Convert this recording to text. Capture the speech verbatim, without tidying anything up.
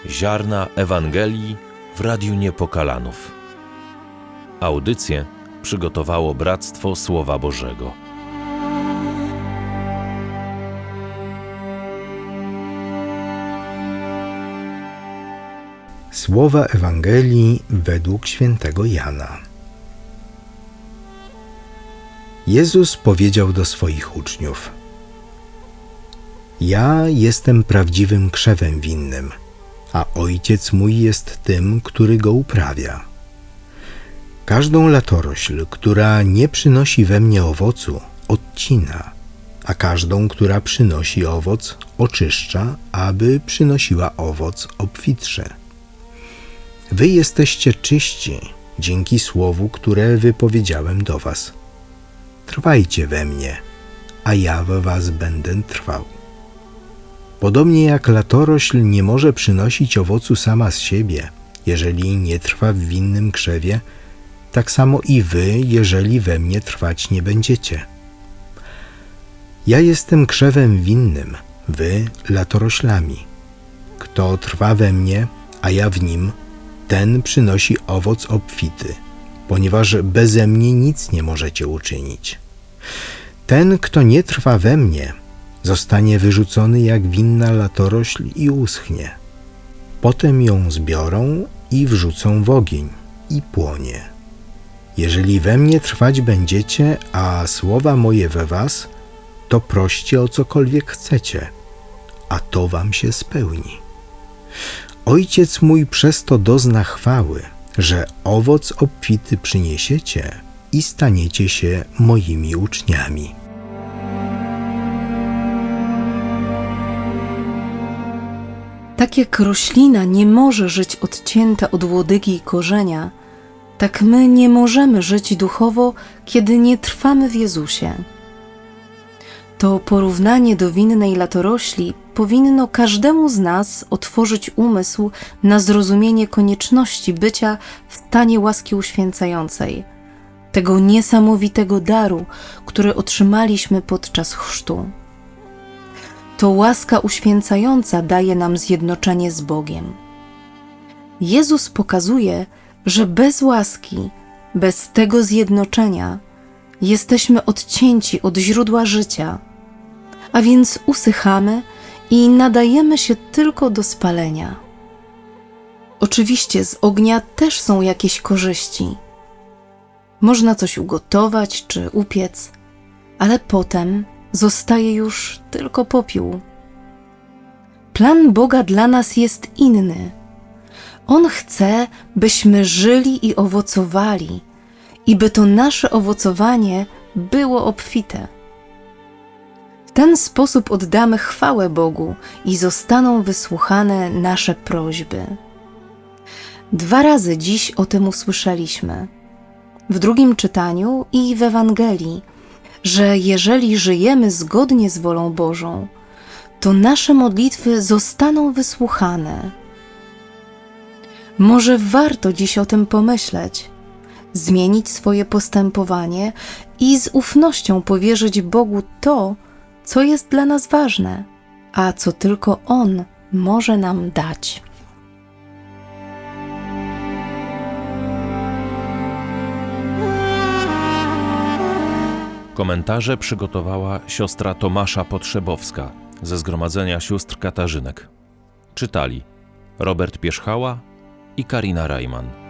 Ziarna Ewangelii w Radiu Niepokalanów. Audycję przygotowało Bractwo Słowa Bożego. Słowa Ewangelii według świętego Jana. Jezus powiedział do swoich uczniów: Ja jestem prawdziwym krzewem winnym, a Ojciec mój jest tym, który go uprawia. Każdą latorośl, która nie przynosi we mnie owocu, odcina, a każdą, która przynosi owoc, oczyszcza, aby przynosiła owoc obfitszy. Wy jesteście czyści dzięki słowu, które wypowiedziałem do was. Trwajcie we mnie, a ja w was będę trwał. Podobnie jak latorośl nie może przynosić owocu sama z siebie, jeżeli nie trwa w winnym krzewie, tak samo i wy, jeżeli we mnie trwać nie będziecie. Ja jestem krzewem winnym, wy latoroślami. Kto trwa we mnie, a ja w nim, ten przynosi owoc obfity, ponieważ beze mnie nic nie możecie uczynić. Ten, kto nie trwa we mnie, zostanie wyrzucony jak winna latorośl i uschnie. Potem ją zbiorą i wrzucą w ogień i płonie. Jeżeli we mnie trwać będziecie, a słowa moje we was, to proście o cokolwiek chcecie, a to wam się spełni. Ojciec mój przez to dozna chwały, że owoc obfity przyniesiecie i staniecie się moimi uczniami. Tak jak roślina nie może żyć odcięta od łodygi i korzenia, tak my nie możemy żyć duchowo, kiedy nie trwamy w Jezusie. To porównanie do winnej latorośli powinno każdemu z nas otworzyć umysł na zrozumienie konieczności bycia w stanie łaski uświęcającej, tego niesamowitego daru, który otrzymaliśmy podczas chrztu. To łaska uświęcająca daje nam zjednoczenie z Bogiem. Jezus pokazuje, że bez łaski, bez tego zjednoczenia jesteśmy odcięci od źródła życia, a więc usychamy i nadajemy się tylko do spalenia. Oczywiście z ognia też są jakieś korzyści. Można coś ugotować czy upiec, ale potem zostaje już tylko popiół. Plan Boga dla nas jest inny. On chce, byśmy żyli i owocowali, i by to nasze owocowanie było obfite. W ten sposób oddamy chwałę Bogu i zostaną wysłuchane nasze prośby. Dwa razy dziś o tym usłyszeliśmy. W drugim czytaniu i w Ewangelii, że jeżeli żyjemy zgodnie z wolą Bożą, to nasze modlitwy zostaną wysłuchane. Może warto dziś o tym pomyśleć, zmienić swoje postępowanie i z ufnością powierzyć Bogu to, co jest dla nas ważne, a co tylko On może nam dać. Komentarze przygotowała siostra Tomasza Potrzebowska ze Zgromadzenia Sióstr Katarzynek. Czytali Robert Pierzchała i Karina Rajman.